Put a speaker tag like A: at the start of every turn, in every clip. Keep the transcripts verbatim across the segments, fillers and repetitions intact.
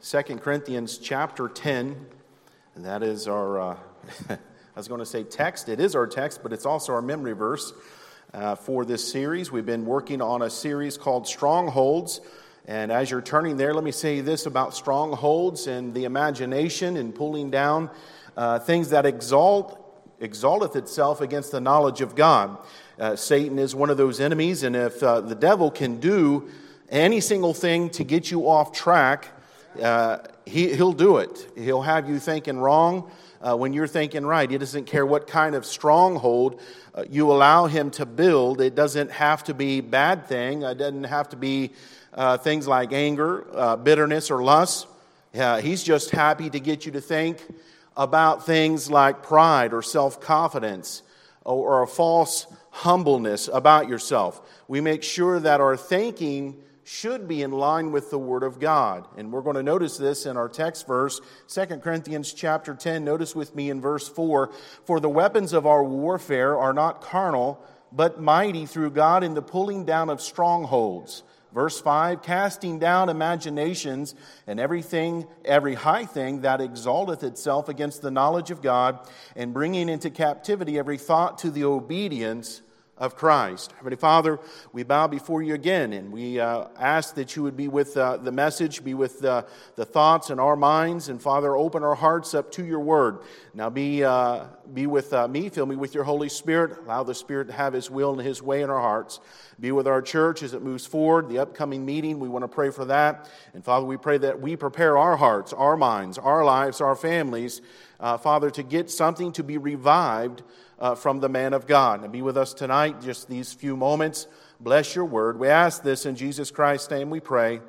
A: Second Corinthians chapter ten, and that is our, uh, I was going to say text. It is our text, but it's also our memory verse uh, for this series. We've been working on a series called Strongholds. And as you're turning there, let me say this about strongholds and the imagination and pulling down uh, things that exalt, exalteth itself against the knowledge of God. Uh, Satan is one of those enemies, and if uh, the devil can do any single thing to get you off track, uh, he, he'll do it. He'll have you thinking wrong uh, when you're thinking right. He doesn't care what kind of stronghold uh, you allow him to build. It doesn't have to be a bad thing. It doesn't have to be uh, things like anger, uh, bitterness, or lust. Uh, he's just happy to get you to think about things like pride or self-confidence or, or a false humbleness about yourself. We make sure that our thinking should be in line with the Word of God. And we're going to notice this in our text verse, Second Corinthians chapter ten. Notice with me in verse four, "For the weapons of our warfare are not carnal, but mighty through God in the pulling down of strongholds." Verse five, "Casting down imaginations and everything, every high thing that exalteth itself against the knowledge of God, and bringing into captivity every thought to the obedience of Christ." Heavenly Father, we bow before you again, and we uh, ask that you would be with uh, the message, be with uh, the thoughts in our minds, and Father, open our hearts up to your word. Now be uh, be with uh, me, fill me with your Holy Spirit, allow the Spirit to have his will and his way in our hearts. Be with our church as it moves forward, the upcoming meeting, we want to pray for that. And Father, we pray that we prepare our hearts, our minds, our lives, our families, uh, Father, to get something to be revived Uh, from the man of God. And be with us tonight, just these few moments. Bless your word. We ask this in Jesus Christ's name we pray.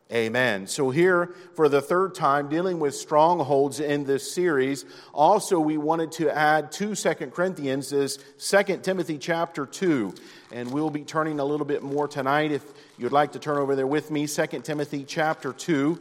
A: Amen. So here, for the third time, dealing with strongholds in this series. Also, we wanted to add to Second Corinthians is Second Timothy chapter two. And we'll be turning a little bit more tonight. If you'd like to turn over there with me, Second Timothy chapter two.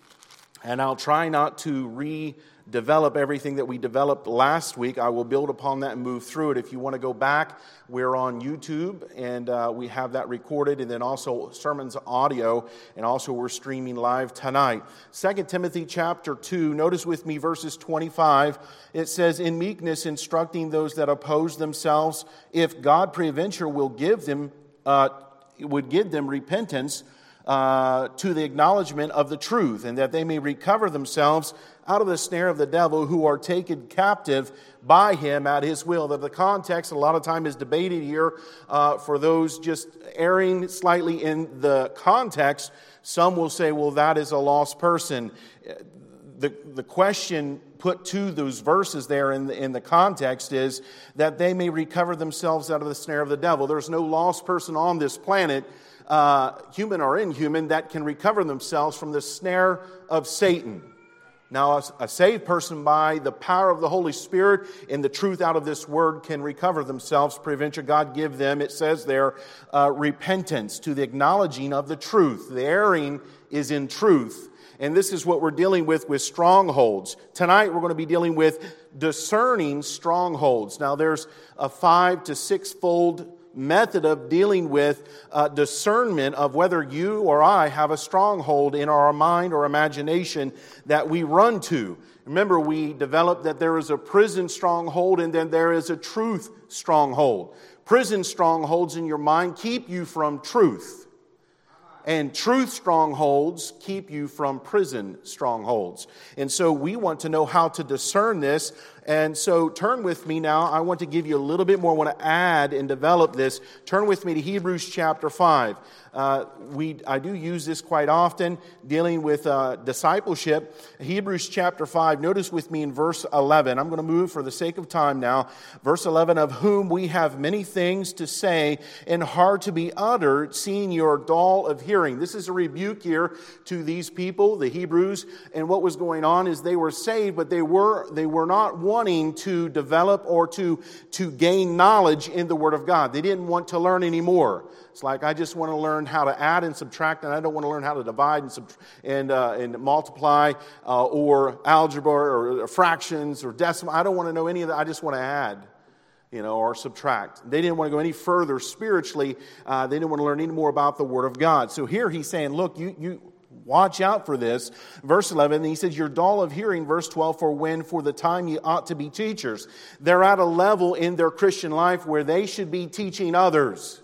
A: And I'll try not to re- develop everything that we developed last week. I will build upon that and move through it. If you want to go back, we're on YouTube, and uh, we have that recorded, and then also sermons audio, and also we're streaming live tonight. Second Timothy chapter two, notice with me verses twenty-five. It says, "In meekness instructing those that oppose themselves, if God peradventure will give them, uh, would give them repentance uh, to the acknowledgement of the truth, and that they may recover themselves out of the snare of the devil, who are taken captive by him at his will." That the context a lot of time is debated here uh, for those just erring slightly in the context. Some will say, well, that is a lost person. The, the question put to those verses there in the, in the context is that they may recover themselves out of the snare of the devil. There's no lost person on this planet, uh, human or inhuman, that can recover themselves from the snare of Satan. Now, a saved person, by the power of the Holy Spirit and the truth out of this word, can recover themselves. Peradventure God give them, it says there, uh, repentance to the acknowledging of the truth. The erring is in truth. And this is what we're dealing with with strongholds. Tonight we're going to be dealing with discerning strongholds. Now, there's a five to six-fold method of dealing with uh, discernment of whether you or I have a stronghold in our mind or imagination that we run to. Remember, we developed that there is a prison stronghold and then there is a truth stronghold. Prison strongholds in your mind keep you from truth. And truth strongholds keep you from prison strongholds. And so we want to know how to discern this. And so turn with me now. I want to give you a little bit more. I want to add and develop this. Turn with me to Hebrews chapter five. Uh, we I do use this quite often, dealing with uh, discipleship. Hebrews chapter five, notice with me in verse eleven. I'm going to move for the sake of time now. Verse eleven, "Of whom we have many things to say and hard to be uttered, seeing you are dull of hearing." This is a rebuke here to these people, the Hebrews. And what was going on is they were saved, but they were they were not wanting to develop or to, to gain knowledge in the Word of God. They didn't want to learn anymore. It's like, I just want to learn how to add and subtract, and I don't want to learn how to divide and sub- and, uh, and multiply uh, or algebra or fractions or decimal. I don't want to know any of that. I just want to add, you know, or subtract. They didn't want to go any further spiritually. Uh, they didn't want to learn any more about the Word of God. So here he's saying, look, you you Watch out for this. Verse eleven, he says, you're dull of hearing. Verse twelve, for when for the time you ought to be teachers. They're at a level in their Christian life where they should be teaching others.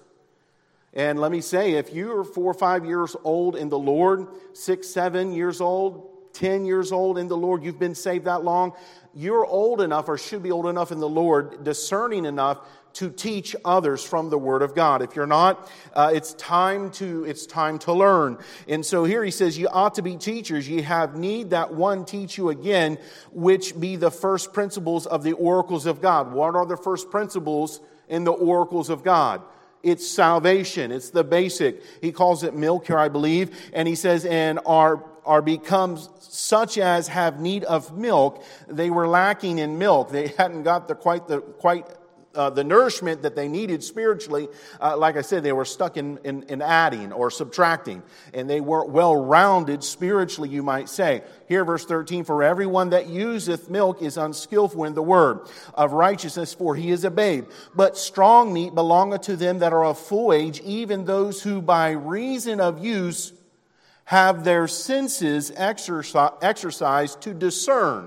A: And let me say, if you're four or five years old in the Lord, six, seven years old, ten years old in the Lord, you've been saved that long, you're old enough or should be old enough in the Lord, discerning enough to teach others from the Word of God. If you're not, uh, it's time to it's time to learn. And so here he says, you ought to be teachers. Ye have need that one teach you again, which be the first principles of the oracles of God. What are the first principles in the oracles of God? It's salvation. It's the basic. He calls it milk here, I believe. And he says, and are are become such as have need of milk. They were lacking in milk. They hadn't got the quite the quite uh, the nourishment that they needed spiritually. Uh, like I said, they were stuck in, in in adding or subtracting, and they weren't well rounded spiritually, you might say. Here, verse thirteen: for everyone that useth milk is unskillful in the word of righteousness, for he is a babe. But strong meat belongeth to them that are of full age, even those who by reason of use have their senses exercised to discern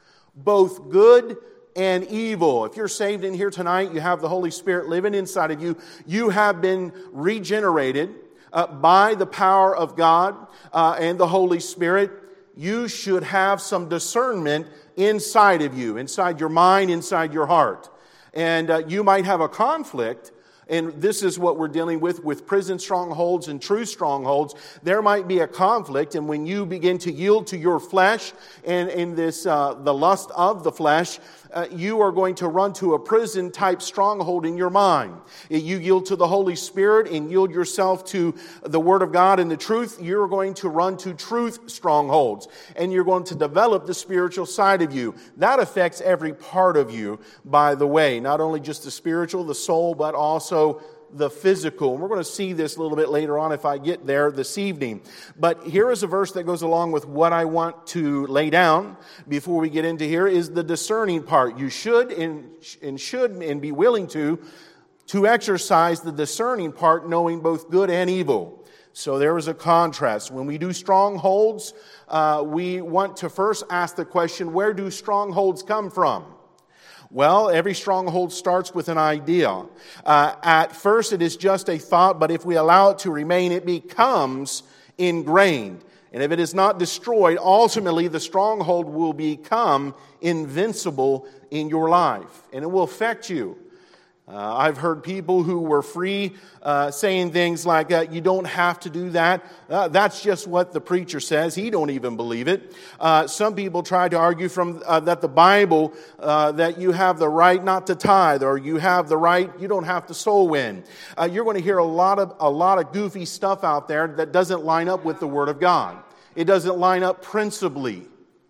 A: both good and evil. If you're saved in here tonight, you have the Holy Spirit living inside of you. You have been regenerated uh, by the power of God uh, and the Holy Spirit. You should have some discernment inside of you, inside your mind, inside your heart. And uh, you might have a conflict. And this is what we're dealing with, with prison strongholds and true strongholds. There might be a conflict, and when you begin to yield to your flesh and in this uh, the lust of the flesh, uh, you are going to run to a prison-type stronghold in your mind. If you yield to the Holy Spirit and yield yourself to the Word of God and the truth, you're going to run to truth strongholds, and you're going to develop the spiritual side of you. That affects every part of you, by the way, not only just the spiritual, the soul, but also the physical. And we're going to see this a little bit later on if I get there this evening. But here is a verse that goes along with what I want to lay down before we get into here, is the discerning part. You should and, and should and be willing to, to exercise the discerning part, knowing both good and evil. So there is a contrast. When we do strongholds, uh, we want to first ask the question, where do strongholds come from? Well, every stronghold starts with an idea. Uh, at first, it is just a thought, but if we allow it to remain, it becomes ingrained. And if it is not destroyed, ultimately the stronghold will become invincible in your life, and it will affect you. Uh, I've heard people who were free uh, saying things like, uh, you don't have to do that. Uh, that's just what the preacher says. He don't even believe it. Uh, some people try to argue from uh, that the Bible, uh, that you have the right not to tithe, or you have the right, you don't have to soul win. Uh, you're going to hear a lot of a lot of goofy stuff out there that doesn't line up with the Word of God. It doesn't line up principally.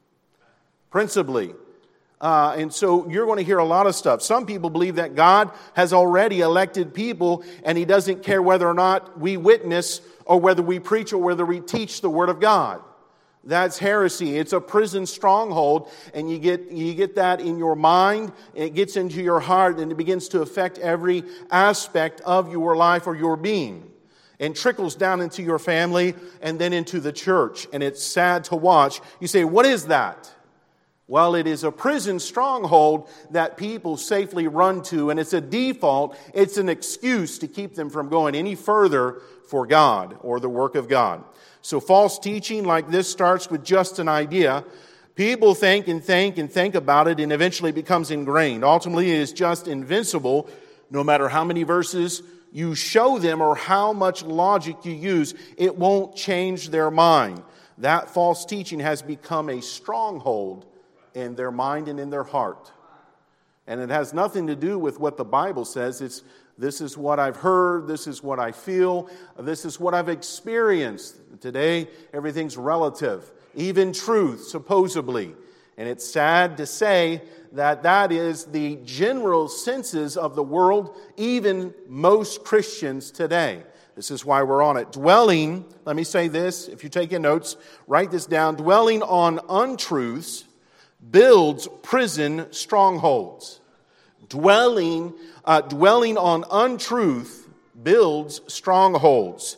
A: Principally. Uh, and so you're going to hear a lot of stuff. Some people believe that God has already elected people and He doesn't care whether or not we witness or whether we preach or whether we teach the Word of God. That's heresy. It's a prison stronghold, and you get you get that in your mind, and it gets into your heart, and it begins to affect every aspect of your life or your being, and trickles down into your family and then into the church. And it's sad to watch. You say, what is that? Well, it is a prison stronghold that people safely run to, and it's a default, it's an excuse to keep them from going any further for God or the work of God. So false teaching like this starts with just an idea. People think and think and think about it, and eventually it becomes ingrained. Ultimately, it is just invincible, no matter how many verses you show them or how much logic you use, it won't change their mind. That false teaching has become a stronghold in their mind and in their heart. And it has nothing to do with what the Bible says. It's, this is what I've heard, this is what I feel, this is what I've experienced. Today, everything's relative, even truth, supposedly. And it's sad to say that that is the general senses of the world, even most Christians today. This is why we're on it. Dwelling, let me say this, if you're taking notes, write this down. Dwelling on untruths builds prison strongholds. Dwelling, uh, dwelling on untruth builds strongholds.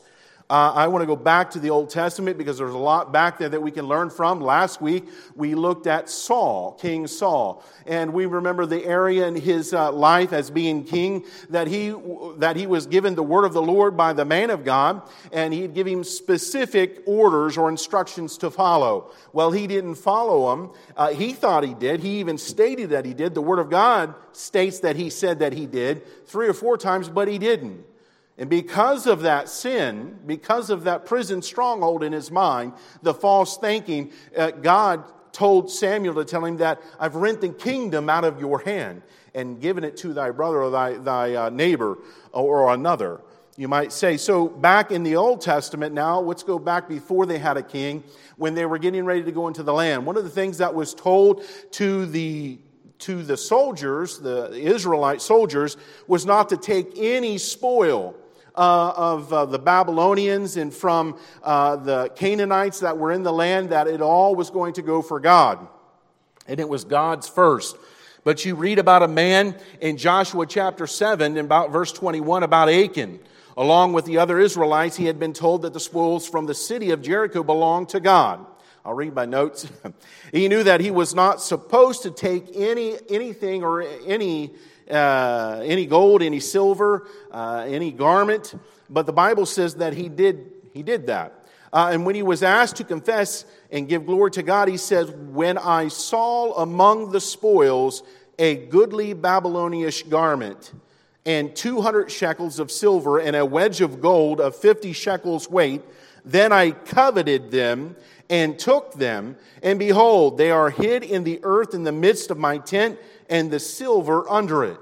A: Uh, I want to go back to the Old Testament because there's a lot back there that we can learn from. Last week, we looked at Saul, King Saul. And we remember the area in his uh, life as being king that he that he was given the word of the Lord by the man of God. And he'd give him specific orders or instructions to follow. Well, he didn't follow them. Uh, he thought he did. He even stated that he did. The word of God states that he said that he did three or four times, but he didn't. And because of that sin, because of that prison stronghold in his mind, the false thinking, uh, God told Samuel to tell him that I've rent the kingdom out of your hand and given it to thy brother or thy, thy uh, neighbor or another, you might say. So back in the Old Testament now, let's go back before they had a king, when they were getting ready to go into the land. One of the things that was told to the to the soldiers, the Israelite soldiers, was not to take any spoil Uh, of uh, the Babylonians and from uh, the Canaanites that were in the land, that it all was going to go for God. And it was God's first. But you read about a man in Joshua chapter seven, and about verse twenty-one, about Achan. Along with the other Israelites, he had been told that the spoils from the city of Jericho belonged to God. I'll read my notes. He knew that he was not supposed to take any anything or any Uh, any gold, any silver, uh, any garment, but the Bible says that he did he did that. Uh, and when he was asked to confess and give glory to God, he says, "When I saw among the spoils a goodly Babylonish garment, and two hundred shekels of silver, and a wedge of gold of fifty shekels weight, then I coveted them and took them, and behold, they are hid in the earth in the midst of my tent, and the silver under it."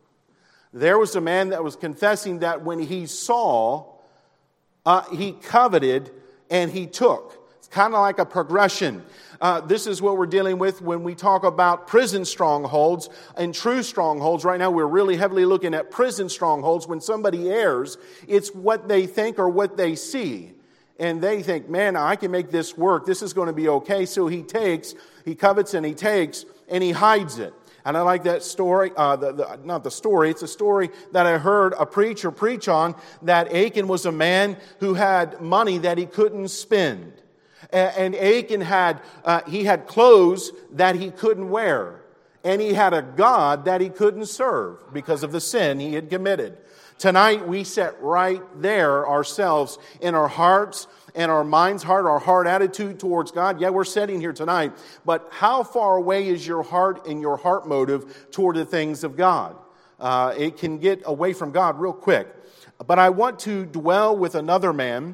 A: There was a man that was confessing that when he saw, uh, he coveted and he took. It's kind of like a progression. Uh, this is what we're dealing with when we talk about prison strongholds and true strongholds. Right now we're really heavily looking at prison strongholds. When somebody errs, it's what they think or what they see. And they think, man, I can make this work. This is going to be okay. So he takes, he covets and he takes, and he hides it. And I like that story, uh, the, the, not the story, it's a story that I heard a preacher preach on, that Achan was a man who had money that he couldn't spend. And, and Achan had, uh, he had clothes that he couldn't wear. And he had a God that he couldn't serve because of the sin he had committed. Tonight we sit right there ourselves in our hearts and our mind's heart, our heart attitude towards God. Yeah, we're sitting here tonight, but how far away is your heart and your heart motive toward the things of God? Uh, it can get away from God real quick. But I want to dwell with another man.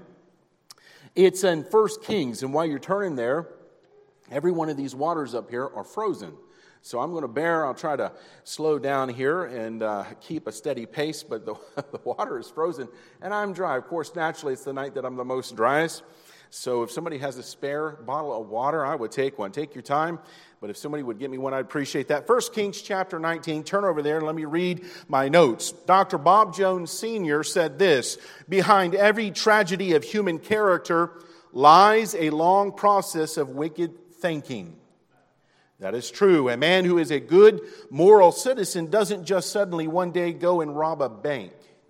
A: It's in First Kings, and while you're turning there, every one of these waters up here are frozen. So I'm going to bear, I'll try to slow down here and uh, keep a steady pace, but the, the water is frozen and I'm dry. Of course, naturally, it's the night that I'm the most driest. So if somebody has a spare bottle of water, I would take one. Take your time. But if somebody would get me one, I'd appreciate that. First Kings chapter nineteen, turn over there and let me read my notes. Doctor Bob Jones Senior said this: "Behind every tragedy of human character lies a long process of wicked thinking." That is true. A man who is a good moral citizen doesn't just suddenly one day go and rob a bank.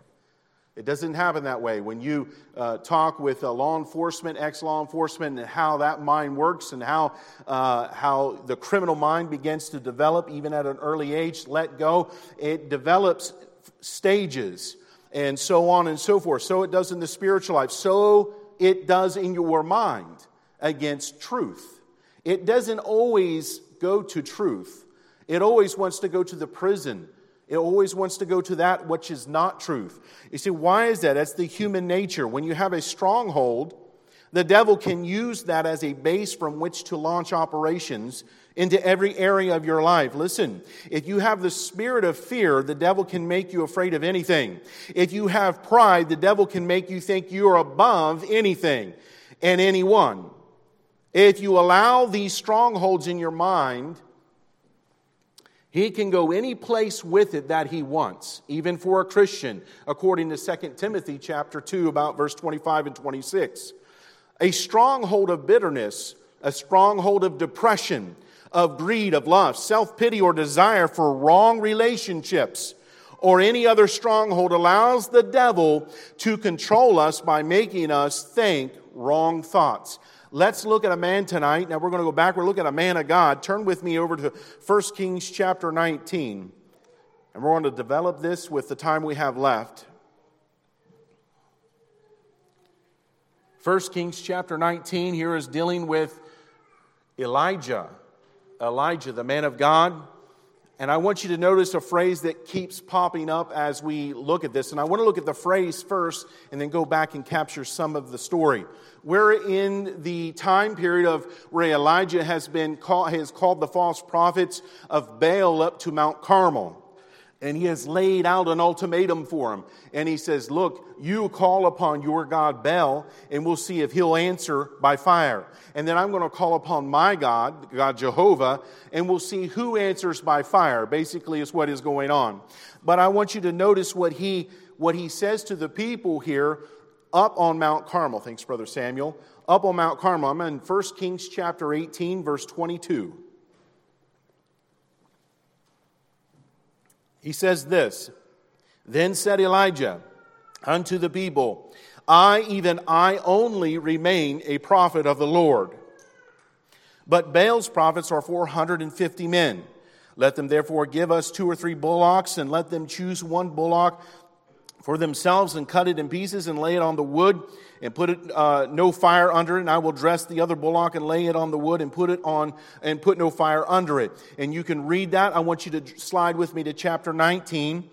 A: It doesn't happen that way. When you uh, talk with uh, law enforcement, ex-law enforcement, and how that mind works and how uh, how the criminal mind begins to develop even at an early age, let go, it develops stages and so on and so forth. So it does in the spiritual life. So it does in your mind against truth. It doesn't always go to truth. It always wants to go to the prison. It always wants to go to that which is not truth. You see, why is that? That's the human nature. When you have a stronghold, the devil can use that as a base from which to launch operations into every area of your life. Listen, if you have the spirit of fear, the devil can make you afraid of anything. If you have pride, the devil can make you think you're above anything and anyone. If you allow these strongholds in your mind, he can go any place with it that he wants, even for a Christian, according to Second Timothy chapter two, about verse twenty-five and twenty-six. A stronghold of bitterness, a stronghold of depression, of greed, of lust, self-pity, or desire for wrong relationships, or any other stronghold allows the devil to control us by making us think wrong thoughts. Let's look at a man tonight. Now we're going to go back. We're looking at a man of God. Turn with me over to First Kings chapter nineteen. And we're going to develop this with the time we have left. First Kings chapter nineteen here is dealing with Elijah. Elijah, the man of God. And I want you to notice a phrase that keeps popping up as we look at this. And I want to look at the phrase first and then go back and capture some of the story. We're in the time period of where Elijah has been called, has called the false prophets of Baal up to Mount Carmel. And he has laid out an ultimatum for them. And he says, look, you call upon your God Baal, and we'll see if he'll answer by fire. And then I'm going to call upon my God, God Jehovah, and we'll see who answers by fire. Basically, is what is going on. But I want you to notice what he, what he says to the people here up on Mount Carmel. Thanks, Brother Samuel. Up on Mount Carmel. I'm in First Kings chapter eighteen, verse twenty-two. He says this, Then said Elijah unto the people, I, even I only, remain a prophet of the Lord. But Baal's prophets are four hundred and fifty men. Let them therefore give us two or three bullocks, and let them choose one bullock for themselves, and cut it in pieces, and lay it on the wood, and put it uh, no fire under it. And I will dress the other bullock, and lay it on the wood, and put it on, and put no fire under it. And you can read that. I want you to slide with me to chapter nineteen.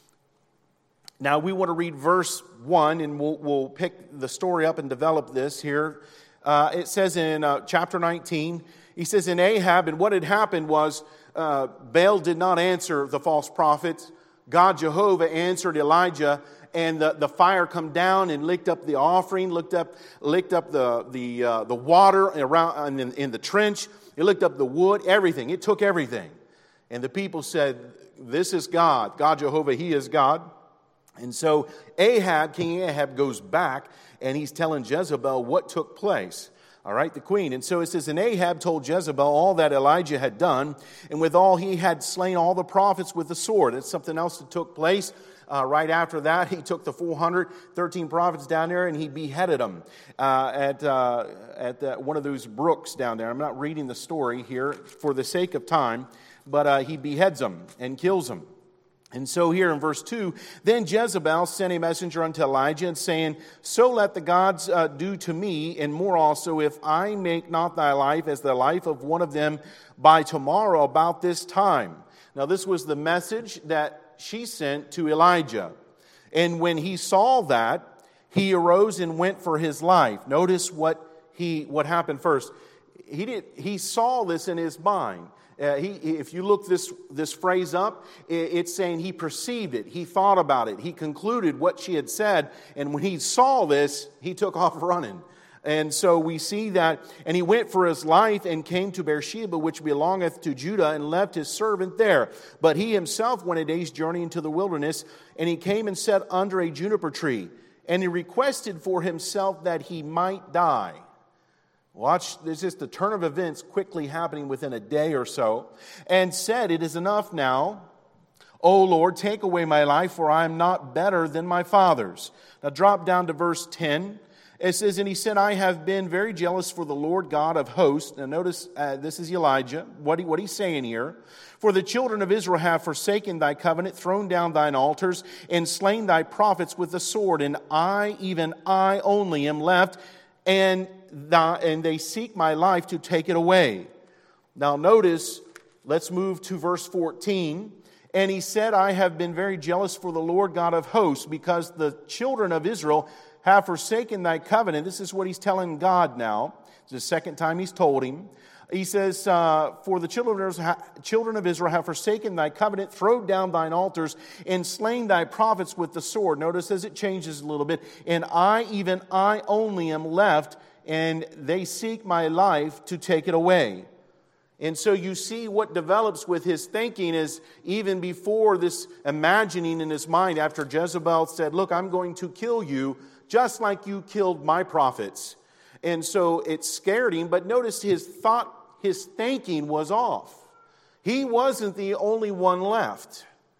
A: Now we want to read verse one, and we'll, we'll pick the story up and develop this here. Uh, it says in uh, chapter nineteen, he says, in Ahab, and what had happened was uh, Baal did not answer the false prophets. God Jehovah answered Elijah, and the, the fire come down and licked up the offering, licked up licked up the the uh, the water around in, in the trench. It licked up the wood, everything. It took everything. And the people said, this is God. God Jehovah, He is God. And so Ahab, King Ahab, goes back, and he's telling Jezebel what took place. All right, the queen. And so it says, and Ahab told Jezebel all that Elijah had done, and withal he had slain all the prophets with the sword. It's something else that took place. Uh, right after that, he took the four hundred thirteen prophets down there, and he beheaded them uh, at uh, at the, one of those brooks down there. I'm not reading the story here for the sake of time, but uh, he beheads them and kills them. And so here in verse two, then Jezebel sent a messenger unto Elijah, and saying, so let the gods uh, do to me, and more also, if I make not thy life as the life of one of them by tomorrow about this time. Now this was the message that she sent to Elijah. And when he saw that, he arose and went for his life. Notice what he what happened first. He did. He saw this in his mind. Uh, he, if you look this, this phrase up, it's saying he perceived it. He thought about it. He concluded what she had said. And when he saw this, he took off running. And so we see that. And he went for his life and came to Beersheba, which belongeth to Judah, and left his servant there. But he himself went a day's journey into the wilderness, and he came and sat under a juniper tree. And he requested for himself that he might die. Watch, there's just a turn of events quickly happening within a day or so. And said, it is enough now. O Lord, take away my life, for I am not better than my fathers. Now drop down to verse ten. It says, and he said, I have been very jealous for the Lord God of hosts. Now notice, uh, this is Elijah. What, he, what he's saying here. For the children of Israel have forsaken thy covenant, thrown down thine altars, and slain thy prophets with the sword. And I, even I only, am left, and and they seek my life to take it away. Now notice, let's move to verse fourteen. And he said, I have been very jealous for the Lord God of hosts, because the children of Israel have forsaken thy covenant. This is what he's telling God now. It's the second time he's told him. He says, uh, for the children of, Israel, children of Israel have forsaken thy covenant, thrown down thine altars, and slain thy prophets with the sword. Notice as it changes a little bit. And I, even I only, am left, and they seek my life to take it away. And so you see what develops with his thinking is even before this imagining in his mind after Jezebel said, look, I'm going to kill you just like you killed my prophets. And so it scared him, but notice his thought, his thinking was off. He wasn't the only one left.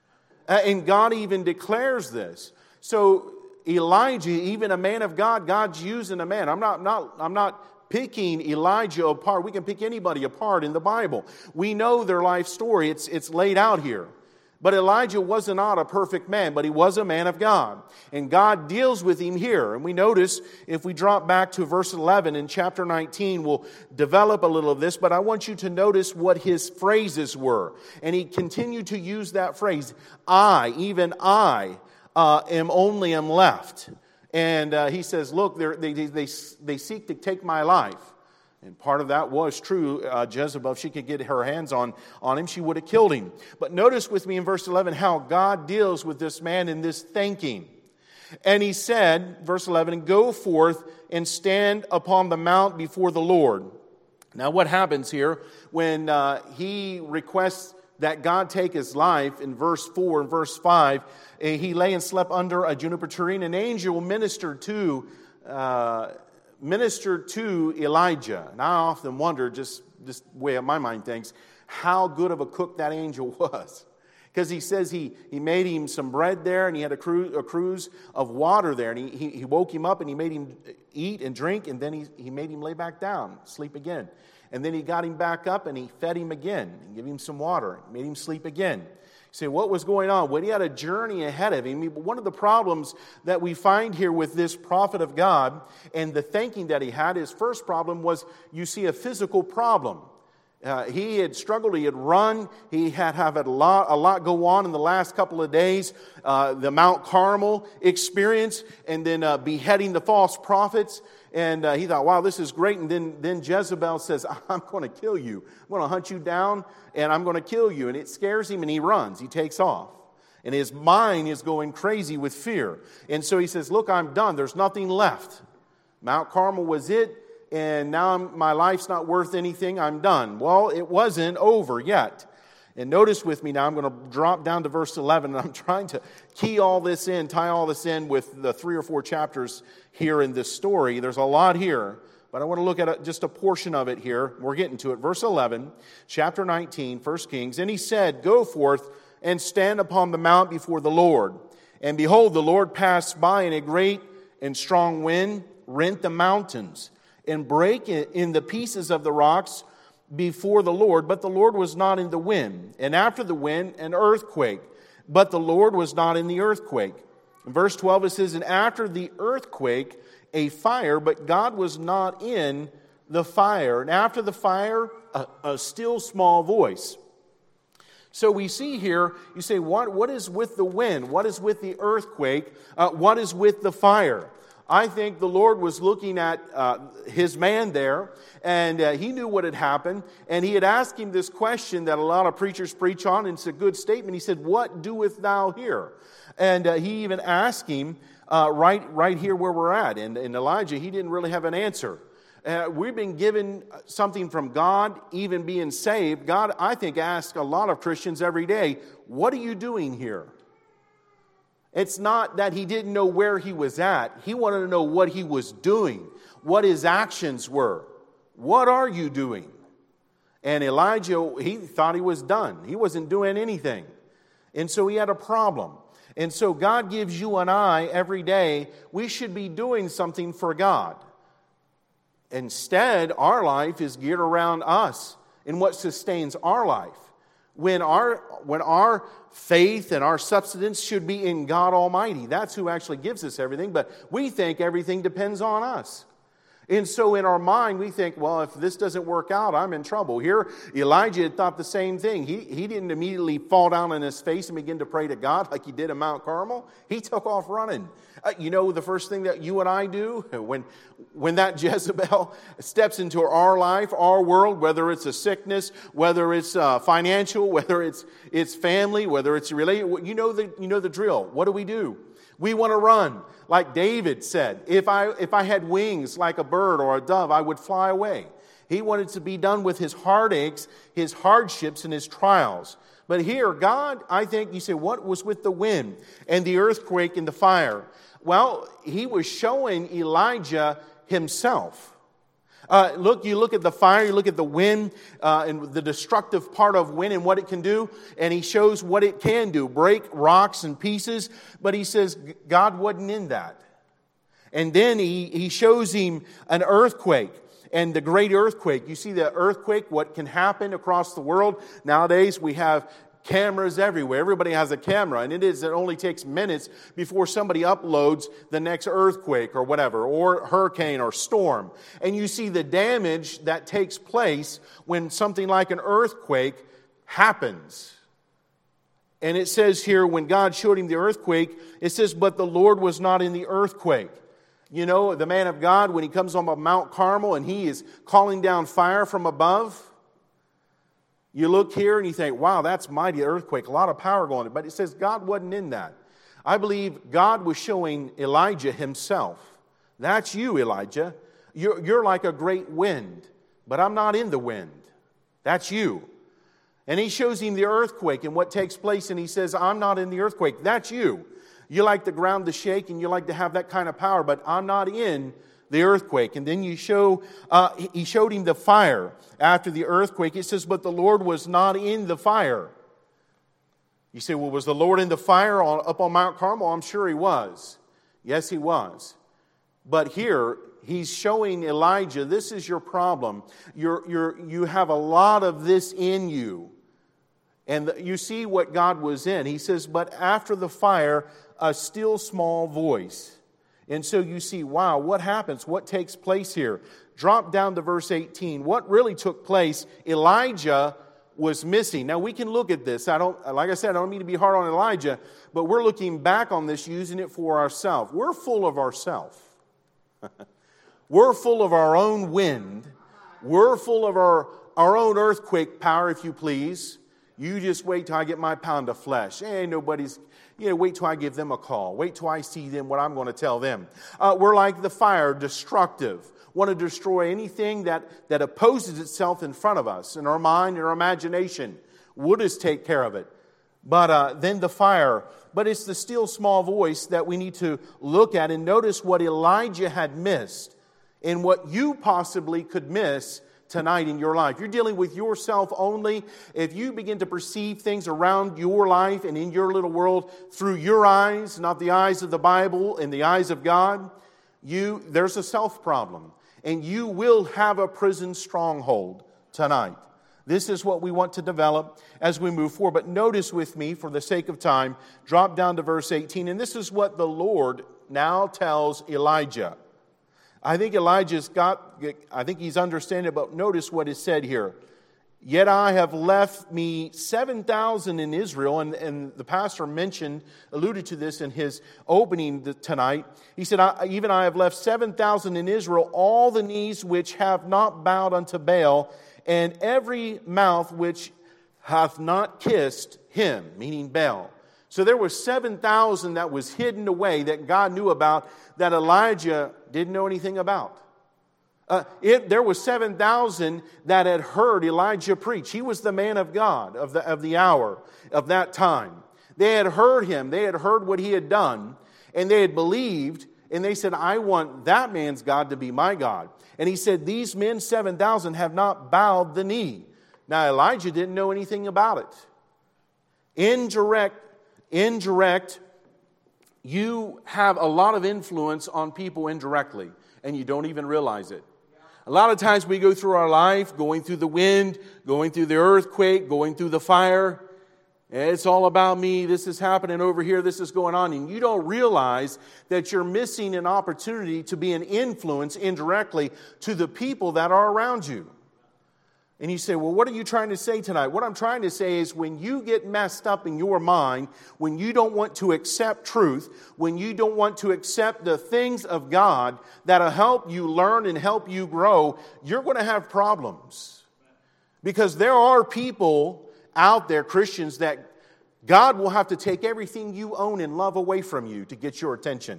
A: Uh, and God even declares this. So Elijah, even a man of God, God's using a man. I'm not, not, I'm not picking Elijah apart. We can pick anybody apart in the Bible. We know their life story. It's, it's laid out here. But Elijah was not a perfect man, but he was a man of God. And God deals with him here. And we notice, if we drop back to verse eleven in chapter nineteen, we'll develop a little of this, but I want you to notice what his phrases were. And he continued to use that phrase, I, even I, uh, am only am left. And uh, he says, look, they, they, they, they seek to take my life. And part of that was true. Uh, Jezebel, if she could get her hands on, on him, she would have killed him. But notice with me in verse eleven how God deals with this man in this thinking. And he said, verse eleven, go forth and stand upon the mount before the Lord. Now what happens here when uh, he requests that God take his life in verse four and verse five, he lay and slept under a juniper tree, and an angel ministered to uh ministered to Elijah. And I often wonder, just, just the way my mind thinks, how good of a cook that angel was. Because he says he, he made him some bread there, and he had a, cru- a cruse of water there. And he, he, he woke him up, and he made him eat and drink, and then he, he made him lay back down, sleep again. And then he got him back up, and he fed him again, and gave him some water, made him sleep again. Say, what was going on? Well, he had a journey ahead of him. One of the problems that we find here with this prophet of God and the thinking that he had, his first problem was, you see, a physical problem. Uh, he had struggled, he had run, he had had a lot, a lot go on in the last couple of days. Uh, the Mount Carmel experience, and then uh, beheading the false prophets. And uh, he thought, wow, this is great. And then, then Jezebel says, I'm going to kill you. I'm going to hunt you down, and I'm going to kill you. And it scares him, and he runs. He takes off. And his mind is going crazy with fear. And so he says, look, I'm done. There's nothing left. Mount Carmel was it, and now I'm, my life's not worth anything. I'm done. Well, it wasn't over yet. And notice with me now, I'm going to drop down to verse eleven, and I'm trying to key all this in, tie all this in with the three or four chapters here in this story. There's a lot here, but I want to look at a, just a portion of it here. We're getting to it. Verse eleven, chapter nineteen, First Kings. And he said, go forth and stand upon the mount before the Lord. And behold, the Lord passed by in a great and strong wind, rent the mountains, and brake in the pieces of the rocks before the Lord, but the Lord was not in the wind. And after the wind, an earthquake, but the Lord was not in the earthquake. In verse twelve, it says, and after the earthquake, a fire, but God was not in the fire. And after the fire, a, a still small voice. So we see here, you say, what, what is with the wind? What is with the earthquake? Uh, what is with the fire? I think the Lord was looking at uh, his man there, and uh, he knew what had happened, and he had asked him this question that a lot of preachers preach on, and it's a good statement. He said, what doest thou here? And uh, he even asked him uh, right, right here where we're at. And, and Elijah, he didn't really have an answer. Uh, we've been given something from God, even being saved. God, I think, asks a lot of Christians every day, what are you doing here? It's not that he didn't know where he was at. He wanted to know what he was doing, what his actions were. What are you doing? And Elijah, he thought he was done. He wasn't doing anything. And so he had a problem. And so God gives you and I every day, we should be doing something for God. Instead, our life is geared around us and what sustains our life. When our, when our faith and our substance should be in God Almighty. That's who actually gives us everything, but we think everything depends on us. And so in our mind, we think, well, if this doesn't work out, I'm in trouble. Here, Elijah had thought the same thing. He, he didn't immediately fall down on his face and begin to pray to God like he did at Mount Carmel. He took off running. Uh, you know, the first thing that you and I do when, when that Jezebel steps into our life, our world, whether it's a sickness, whether it's uh, financial, whether it's, it's family, whether it's related, you know the, you know the drill. What do we do? We want to run. Like David said, if I if I had wings like a bird or a dove, I would fly away. He wanted to be done with his heartaches, his hardships, and his trials. But here, God, I think, you say, what was with the wind and the earthquake and the fire? Well, he was showing Elijah himself. Uh, look, you look at the fire, you look at the wind, uh, and the destructive part of wind and what it can do, and he shows what it can do, break rocks in pieces, but he says God wasn't in that. And then he, he shows him an earthquake, and the great earthquake. You see the earthquake, what can happen across the world. Nowadays we have cameras everywhere. Everybody has a camera, and it is. It only takes minutes before somebody uploads the next earthquake or whatever, or hurricane or storm. And you see the damage that takes place when something like an earthquake happens. And it says here, when God showed him the earthquake, it says, but the Lord was not in the earthquake. You know, the man of God, when he comes on Mount Carmel and he is calling down fire from above, you look here and you think, wow, that's mighty earthquake, a lot of power going on. But it says God wasn't in that. I believe God was showing Elijah himself. That's you, Elijah. You're, you're like a great wind, but I'm not in the wind. That's you. And he shows him the earthquake and what takes place, and he says, I'm not in the earthquake. That's you. You like the ground to shake and you like to have that kind of power, but I'm not in the earthquake. And then you show, uh, he showed him the fire after the earthquake. It says, but the Lord was not in the fire. You say, well, was the Lord in the fire on, up on Mount Carmel? I'm sure he was. Yes, he was. But here, he's showing Elijah, this is your problem. You're, you're, you have a lot of this in you. And the, you see what God was in. He says, but after the fire, a still small voice. And so you see, wow, what happens? What takes place here? Drop down to verse eighteen. What really took place? Elijah was missing. Now we can look at this. I don't, like I said, I don't mean to be hard on Elijah, but we're looking back on this, using it for ourselves. We're full of ourselves. We're full of our own wind. We're full of our, our own earthquake power, if you please. You just wait till I get my pound of flesh. Hey, nobody's, you know, wait till I give them a call. Wait till I see them, what I'm going to tell them. Uh, we're like the fire, destructive. Want to destroy anything that, that opposes itself in front of us, in our mind, in our imagination. We'll just take care of it. But uh, then the fire. But it's the still small voice that we need to look at and notice what Elijah had missed and what you possibly could miss tonight in your life. You're dealing with yourself only. If you begin to perceive things around your life and in your little world through your eyes, not the eyes of the Bible and the eyes of God, you there's a self problem. And you will have a prison stronghold tonight. This is what we want to develop as we move forward. But notice with me, for the sake of time, drop down to verse eighteen. And this is what the Lord now tells Elijah. I think Elijah's got, I think he's understanding it, but notice what is said here. Yet I have left me seven thousand in Israel, and, and the pastor mentioned, alluded to this in his opening tonight. He said, I, even I have left seven thousand in Israel, all the knees which have not bowed unto Baal, and every mouth which hath not kissed him, meaning Baal. So there was seven thousand that was hidden away that God knew about that Elijah didn't know anything about. Uh, it, there was seven thousand that had heard Elijah preach. He was the man of God of the, of the hour, of that time. They had heard him. They had heard what he had done. And they had believed. And they said, I want that man's God to be my God. And he said, these men, seven thousand, have not bowed the knee. Now Elijah didn't know anything about it. Indirect, indirect, you have a lot of influence on people indirectly. And you don't even realize it. A lot of times we go through our life, going through the wind, going through the earthquake, going through the fire. It's all about me. This is happening over here. This is going on. And you don't realize that you're missing an opportunity to be an influence indirectly to the people that are around you. And you say, well, what are you trying to say tonight? What I'm trying to say is when you get messed up in your mind, when you don't want to accept truth, when you don't want to accept the things of God that'll help you learn and help you grow, you're going to have problems. Because there are people out there, Christians, that God will have to take everything you own and love away from you to get your attention.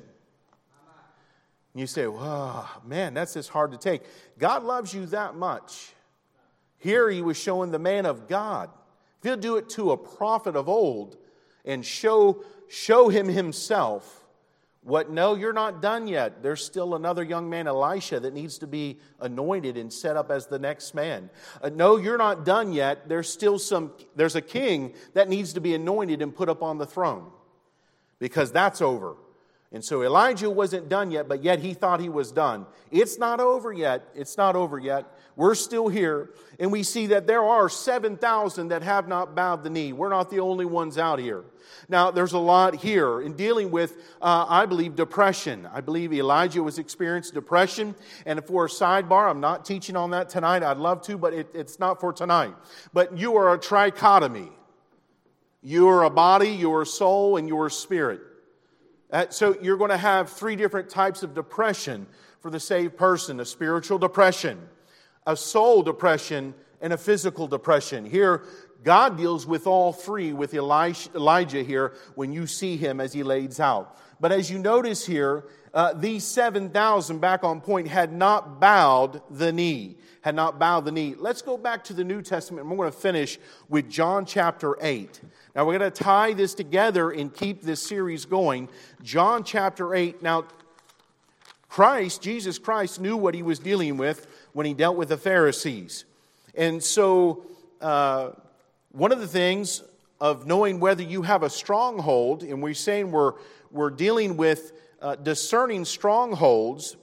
A: And you say, oh, man, that's just hard to take. God loves you that much. Here he was showing the man of God. If he'll do it to a prophet of old and show, show him himself, What? No, you're not done yet. There's still another young man, Elisha, that needs to be anointed and set up as the next man. Uh, no, you're not done yet. There's still some, there's a king that needs to be anointed and put up on the throne, because that's over. And so Elijah wasn't done yet, but yet he thought he was done. It's not over yet. It's not over yet. We're still here. And we see that there are seven thousand that have not bowed the knee. We're not the only ones out here. Now, there's a lot here in dealing with, uh, I believe, depression. I believe Elijah was experiencing depression. And for a sidebar, I'm not teaching on that tonight. I'd love to, but it, it's not for tonight. But you are a trichotomy. You are a body, you are a soul, and you are a spirit. Uh, so you're going to have three different types of depression for the saved person: a spiritual depression, a soul depression, and a physical depression. Here, God deals with all three with Elisha, Elijah here when you see him as he lays out. But as you notice here, uh, these seven thousand, back on point, had not bowed the knee. Had not bowed the knee. Let's go back to the New Testament, and we're going to finish with John chapter eight. Now, we're going to tie this together and keep this series going. John chapter eight. Now, Christ, Jesus Christ, knew what he was dealing with when he dealt with the Pharisees. And so, uh, one of the things of knowing whether you have a stronghold, and we're saying we're, we're dealing with uh, discerning strongholds,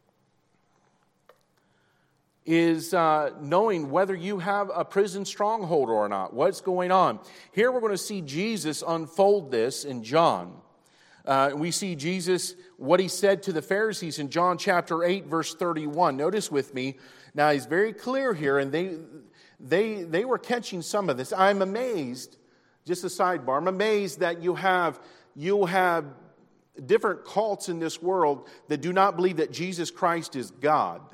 A: is uh, knowing whether you have a prison stronghold or not. What's going on? Here we're going to see Jesus unfold this in John. Uh, we see Jesus, what he said to the Pharisees in John chapter eight, verse thirty-one. Notice with me. Now, he's very clear here, and they, they, they were catching some of this. I'm amazed, just a sidebar, I'm amazed that you have, you have different cults in this world that do not believe that Jesus Christ is God.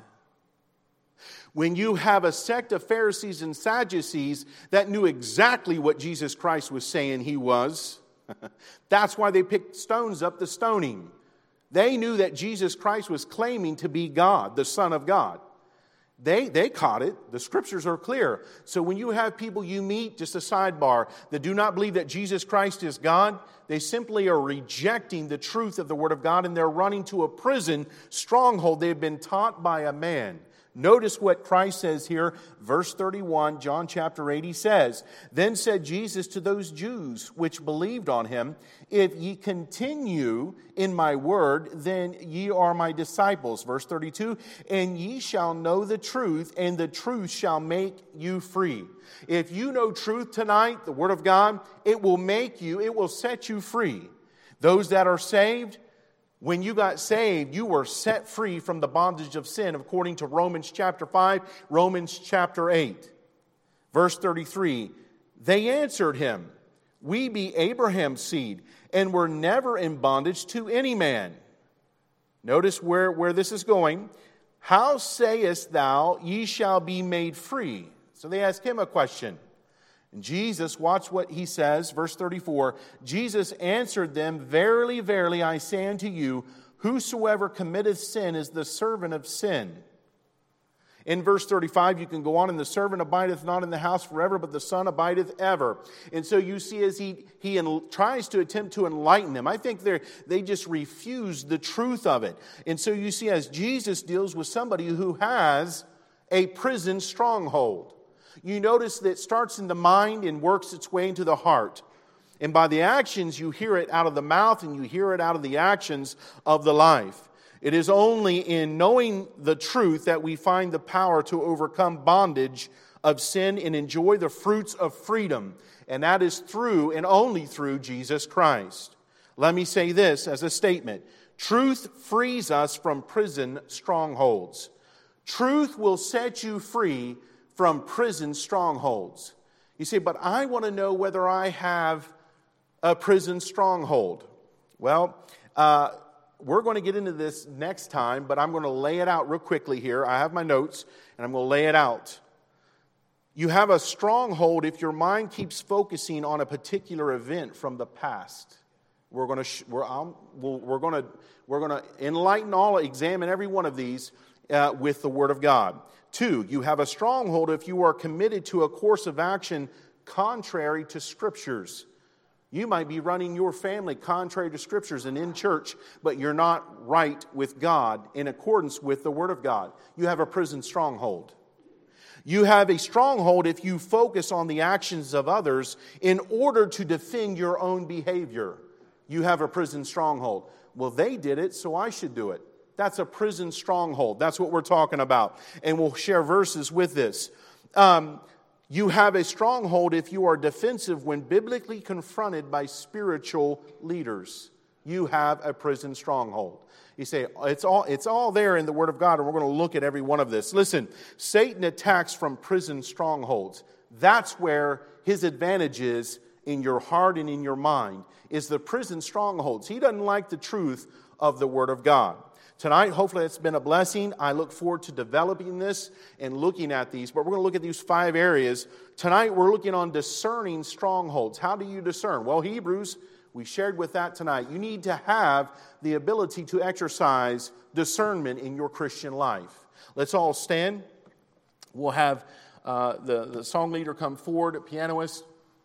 A: When you have a sect of Pharisees and Sadducees that knew exactly what Jesus Christ was saying he was, that's why they picked stones up to stone him. They knew that Jesus Christ was claiming to be God, the Son of God. They, they caught it. The scriptures are clear. So when you have people you meet, just a sidebar, that do not believe that Jesus Christ is God, they simply are rejecting the truth of the Word of God, and they're running to a prison stronghold they've been taught by a man. Notice what Christ says here, verse thirty-one, John chapter eight, he says, "Then said Jesus to those Jews which believed on him, If ye continue in my word, then ye are my disciples." Verse thirty-two, "And ye shall know the truth, and the truth shall make you free." If you know truth tonight, the Word of God, it will make you, it will set you free. Those that are saved, when you got saved, you were set free from the bondage of sin, according to Romans chapter five, Romans chapter eight. Verse thirty-three, "They answered him, We be Abraham's seed, and were never in bondage to any man." Notice where, where this is going. "How sayest thou, ye shall be made free?" So they ask him a question. And Jesus, watch what he says, verse thirty-four, "Jesus answered them, Verily, verily, I say unto you, whosoever committeth sin is the servant of sin." In verse thirty-five, you can go on, "And the servant abideth not in the house forever, but the Son abideth ever." And so you see as he, he en- tries to attempt to enlighten them, I think they they just refuse the truth of it. And so you see as Jesus deals with somebody who has a prison stronghold. You notice that it starts in the mind and works its way into the heart. And by the actions, you hear it out of the mouth, and you hear it out of the actions of the life. It is only in knowing the truth that we find the power to overcome bondage of sin and enjoy the fruits of freedom. And that is through and only through Jesus Christ. Let me say this as a statement. Truth frees us from prison strongholds. Truth will set you free from prison strongholds. You say, but I want to know whether I have a prison stronghold. Well, uh, we're going to get into this next time, but I'm going to lay it out real quickly here. I have my notes, and I'm going to lay it out. You have a stronghold if your mind keeps focusing on a particular event from the past. We're going to sh- we're, um, we'll, we're going to we're going to enlighten all, examine every one of these uh, with the Word of God. Two, you have a stronghold if you are committed to a course of action contrary to Scriptures. You might be running your family contrary to Scriptures and in church, but you're not right with God in accordance with the Word of God. You have a prison stronghold. You have a stronghold if you focus on the actions of others in order to defend your own behavior. You have a prison stronghold. Well, they did it, so I should do it. That's a prison stronghold. That's what we're talking about. And we'll share verses with this. Um, you have a stronghold if you are defensive when biblically confronted by spiritual leaders. You have a prison stronghold. You say, it's all, it's all there in the Word of God, and we're going to look at every one of this. Listen, Satan attacks from prison strongholds. That's where his advantage is in your heart and in your mind, is the prison strongholds. He doesn't like the truth of the Word of God. Tonight, hopefully it's been a blessing. I look forward to developing this and looking at these, but we're going to look at these five areas. Tonight, we're looking on discerning strongholds. How do you discern? Well, Hebrews, we shared with that tonight. You need to have the ability to exercise discernment in your Christian life. Let's all stand. We'll have uh, the, the song leader come forward, a pianist.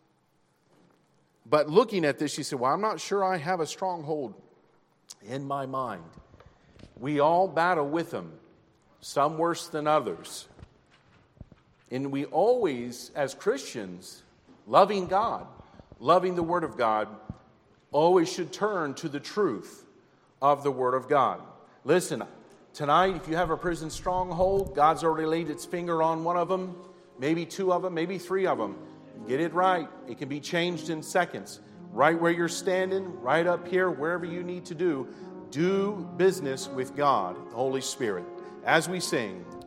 A: But looking at this, you say, well, I'm not sure I have a stronghold in my mind. We all battle with them, some worse than others. And we always, as Christians, loving God, loving the Word of God, always should turn to the truth of the Word of God. Listen, tonight, if you have a prison stronghold, God's already laid its finger on one of them, maybe two of them, maybe three of them. Get it right. It can be changed in seconds. Right where you're standing, right up here, wherever you need to do, do business with God, the Holy Spirit. As we sing,